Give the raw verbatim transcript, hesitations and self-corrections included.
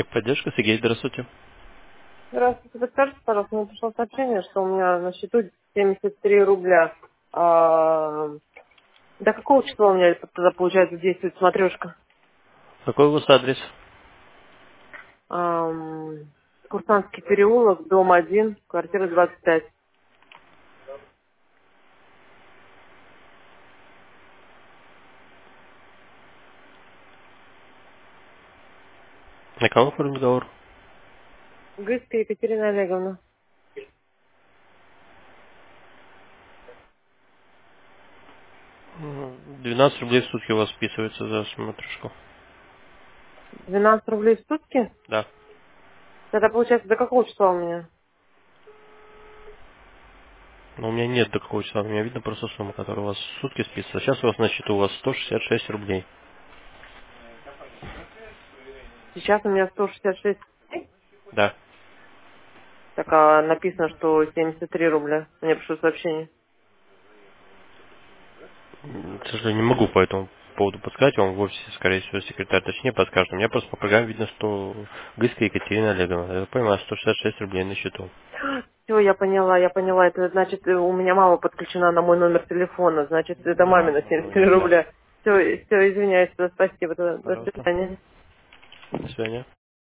Техподдержка, Сергей, здравствуйте. Здравствуйте, подскажите, пожалуйста, мне пришло сообщение, что у меня на счету семьдесят три рубля. А, до какого числа у меня тогда, получается, действует смотрешка? Какой у вас адрес? Ам, Курсантский переулок, дом один, квартира двадцать пять. На кого оформлен договор? Гыцкая Екатерина Олеговна. М, двенадцать рублей в сутки у вас списывается за смотришку. двенадцать рублей в сутки? Да. Тогда, получается, до какого числа у меня? Но у меня нет до какого числа, у меня видно просто сумма, которая у вас в сутки списывается. Сейчас у вас на счету у вас сто шестьдесят шесть рублей. Сейчас у меня сто шестьдесят шесть. Да. Так, а написано, что семьдесят три рубля. Мне пришло сообщение. М, К сожалению, не могу по этому поводу подсказать вам. В офисе, скорее всего, секретарь точнее подскажет. У меня просто по программе видно, что Гыска Екатерина Олеговна. Я понимаю, сто шестьдесят шесть рублей на счету. Все, я поняла, я поняла. Это значит, э, у меня мама подключена на мой номер телефона. Значит, это Да, мамина семьдесят три получается, да. рубля. Все, все, извиняюсь, спасибо, до до Пожалуйста. свидания. До свидания.